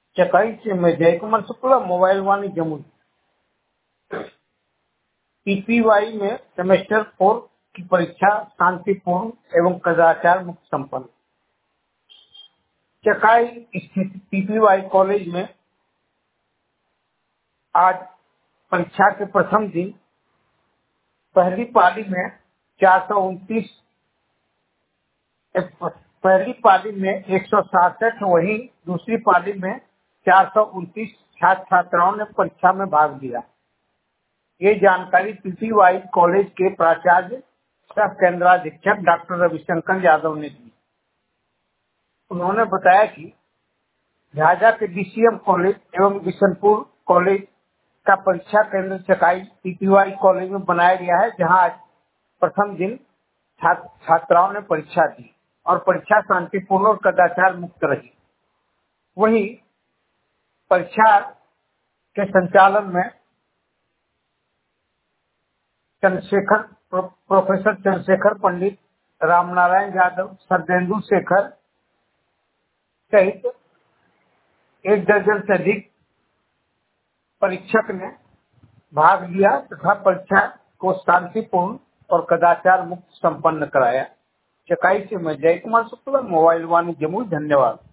चकाई से मैं Jai Kumar Shukla, mobile Vani Jamui. PPY में सेमेस्टर 4 की परीक्षा शांतिपूर्ण एवं कदाचार मुक्त संपन्न। चकाई स्थित पीपीवाई कॉलेज में आज परीक्षा के प्रथम दिन पहली पाली में 429 पहली पाली में 167, वहीं दूसरी पाली में 429 छात्र छात्राओं ने परीक्षा में भाग लिया। ये जानकारी पीपीवाई कॉलेज के प्राचार्य सह केंद्राधीक्षक डॉक्टर रविशंकर यादव ने दी। उन्होंने बताया कि झाझा के डीसीएम कॉलेज एवं बिशनपुर कॉलेज का परीक्षा केंद्र चकाई पीपीवाई कॉलेज में बनाया गया है, जहां आज प्रथम दिन छात्राओं ने परीक्षा दी और परीक्षा शांतिपूर्ण और कदाचार मुक्त रही। वहीं परीक्षा के संचालन में प्रोफेसर चंद्रशेखर पंडित, रामनारायण यादव, सत्येंदु शेखर सहित 1 दर्जन से अधिक परीक्षक ने भाग लिया तथा परीक्षा को शांतिपूर्ण और कदाचार मुक्त संपन्न कराया। चकाई से मैं जय कुमार शुक्ला, मोबाइल वाणी जमुई। धन्यवाद।